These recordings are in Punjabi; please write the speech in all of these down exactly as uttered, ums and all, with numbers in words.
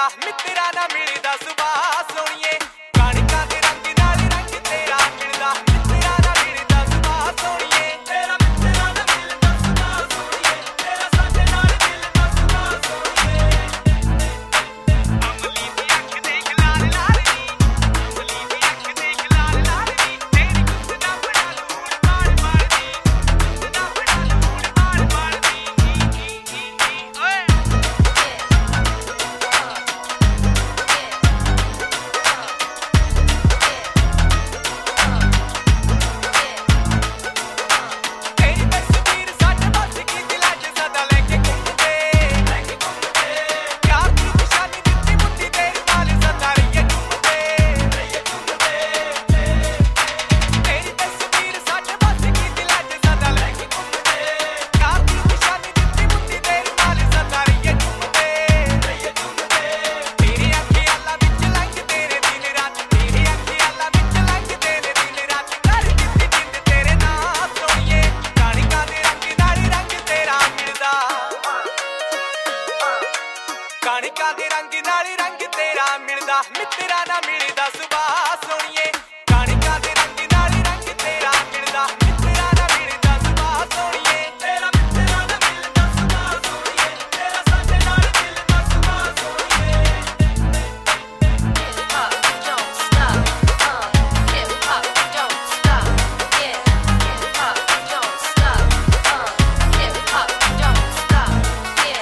मिलदा मित्रा ना मिलदा सुबह सोनिए कणिकां दे रंग नाल रंग तेरा मिलदा मित्रा ना मिलदा सुबह सोनिए तेरा मित्रा ना मिलदा सुबह सोनिए तेरा साडे नाल मिलदा सुबह सोनिए अमली दी अख देख लाल लाल नी अमली दी अख देख लाल लाल नी तेरी गुस्से दा बड़ा लूण बाल बाल नी गुस्से दा बड़ा लूण बाल बाल नी ओए तेरी तस्वीर साडे बस की दिलां च सदा लेके घूमदे लेके घूमदे प्यार दी निशानी दित्ती मुट्ठी तेरे नाल सदा रहिए झूमदे रहिए झूमदे तेरी तस्वीर साडे बस की दिलां च सदा लेके घूमदे प्यार दी निशानी दित्ती मुट्ठी तेरे नाल सदा रहिए झूमदे रहिए झूमदे तेरी अखियां ला विच लंघ तेरे दिन रात तेरी अखियां ला विच लंघ तेरे दिन रात कर दित्ती जिंद तेरे नाल सोनिए कणिकां दे रंग नाल रंग तेरा मिलदा कणिकां दे रंग नाल रंग तेरा मिलदा मित्रा ना मिलदा सुबह सोनिए कणिकां दे रंग नाल रंग तेरा मिलदा मित्रा ना मिलदा सुबह सोनिए तेरा मित्रा ना मिलदा सुबह सोनिए तेरा साडे नाल मिलदा सुबह सोनिए Hip hop don't stop, uh. Hip hop don't stop, yeah. Hip hop don't stop, uh. Hip hop don't stop, yeah.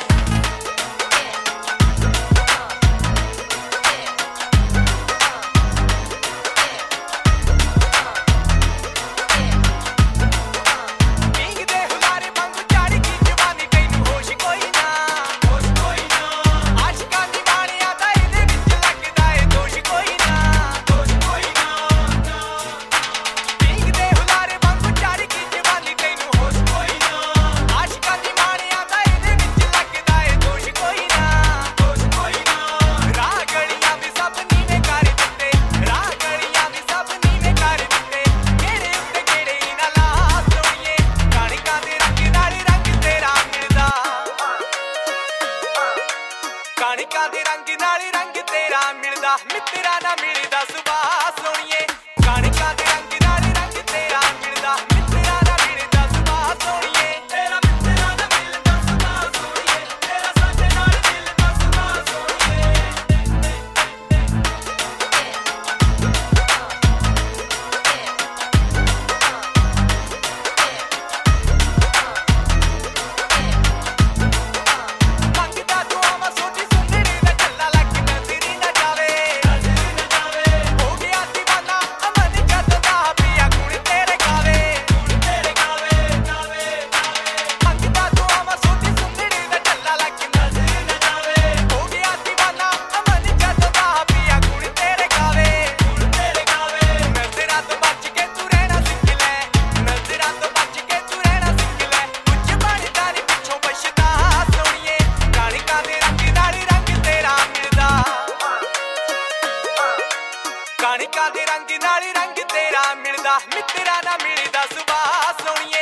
king ਦੇ ਹੁਲਾਰੇ ਵਾਂਗੂ ਝਾੜੀ ਕੀ ਜਵਾਨੀ ਤੈਨੂੰ ਹੋਸ਼ ਕੋਈ ਨਾ ਹੋਸ਼ ਕੋਈ ਨਾ ਆਸ਼ਿਕਾਂ ਦੀ ਬਾਣੀਆਂ ਦਾ ਇਹਦੇ ਵਿੱਚ ਲੱਗਦਾ ਏ ਦੋਸ਼ ਕੋਈ ਨਾ ਦੋਸ਼ ਕੋਈ ਨਾ king ਦੇ ਹੁਲਾਰੇ ਵਾਂਗੂ ਝਾੜੀ ਕੀ ਜਵਾਨੀ ਤੈਨੂੰ ਹੋਸ਼ ਕੋਈ ਨਾ ਆਸ਼ਿਕਾਂ ਦੀ ਬਾਣੀਆਂ ਦਾ ਇਹਦੇ ਵਿੱਚ ਲੱਗਦਾ ਏ ਦੋਸ਼ ਕੋਈ ਨਾ ਦੋਸ਼ ਕੋਈ ਨਾ ਰਾਹ ਗਲੀਆਂ ਵੀ ਸਭ ਨੀਵੇਂ ਕਰ ਦਿੱਤੇ ਰਾਹ ਗਲੀਆਂ ਵੀ ਸਭ ਨੀਵੇਂ ਕਰ ਦਿੱਤੇ ਕਿਹੜੇ ਉੱਤੇ ਕਿਹੜੇ ਹੀ ਨਾ ਲਾ ਸੋਣੀਏ ਕਣਿਕਾਂ ਦੇ ਰੰਗ ਨਾਲ ਰੰਗ ਤੇਰਾ ਮਿਲਦਾ ਕਣਿਕਾਂ ਦੇ ਰੰਗ ਨਾਲ ਰੰਗ ਤੇਰਾ ਮਿਲਦਾ ਮਿੱਤਰਾ ਨਾ ਮਿਲਦਾ ਸੁਬਹ ਸੋਣੀਏ ਕਣਿਕਾਂ ਦੇ ਰੰਗ ਨਾਲ ਰੰਗ ਤੇਰਾ ਮਿਲਦਾ ਮਿੱਤਰਾ ਨਾ ਮਿਲਦਾ ਸੁਬਹ ਸੋਣੀਏ ਤੇਰਾ ਮਿੱਤਰਾ ਨਾ ਮਿਲਦਾ ਸੁਬਹ ਸੋਣੀਏ ਤੇਰਾ ਸਾਡੇ ਨਾਲ ਮਿਲਦਾ ਸੁਬਹ ਸੋਣੀਏ ਮੰਗਦਾ ਦੁਆਵਾਂ ਸੋਚੀ ਸੁੰਦਰੀ ਦਾ ਚੱਲਾ ਲੱਗ ਨਜ਼ਰੀ ਨਾ ਜਾਵੇ ਨਜ਼ਰੀ ਨਾ ਜਾਵੇ ਹੋ ਗਿਆ دیਵਾਨਾ ਅਮਨ ਜਦੋਂ ਦਾ ਪਿਆ ਗੁਣ ਤੇਰੇ ਗਾਵੇ ਗੁਣ ਤੇਰੇ ਗਾਵੇ ਗਾਵੇ ਮੰਗਦਾ ਦੁਆਵਾਂ ਸੋਚੀ ਸੁੰਦਰੀ ਦਾ ਚੱਲਾ ਲੱਗ ਨਜ਼ਰੀ ਨਾ ਜਾਵੇ ਹੋ ਗਿਆ دیਵਾਨਾ ਅਮਨ ਜਦੋਂ ਦਾ ਪਿਆ ਗੁਣ ਤੇਰੇ ਗਾਵੇ ਗੁਣ ਤੇਰੇ ਗਾਵੇ ਨਜ਼ਰਾਂ ਤੋਂ ਬਚ ਕੇ ਤੂੰ ਰਹਿਣਾ ਸਿੱਖ ਲੈ ਨਜ਼ਰਾਂ ਤੋਂ ਬਚ ਕੇ ਤੂੰ ਰਹਿਣਾ ਸਿੱਖ ਲੈ ਕੁਝ ਬਣਦਾ ਨੀ ਪਿੱਛੋਂ ਪਛਤਾ ਸੋਣੀਏ ਕਣਿਕਾਂ ਦੇ ਰੰਗ ਨਾਲ ਰੰਗ ਤੇਰਾ ਮਿਲਦਾ ਕਣਿਕਾਂ ਦੇ ਰੰਗ ਨਾਲ ਰੰਗ ਤੇਰਾ ਮਿਲਦਾ ਮਿੱਤਰਾ ਨਾ ਮਿਲਦਾ ਸੁਬਹ ਸੋਣੀਏ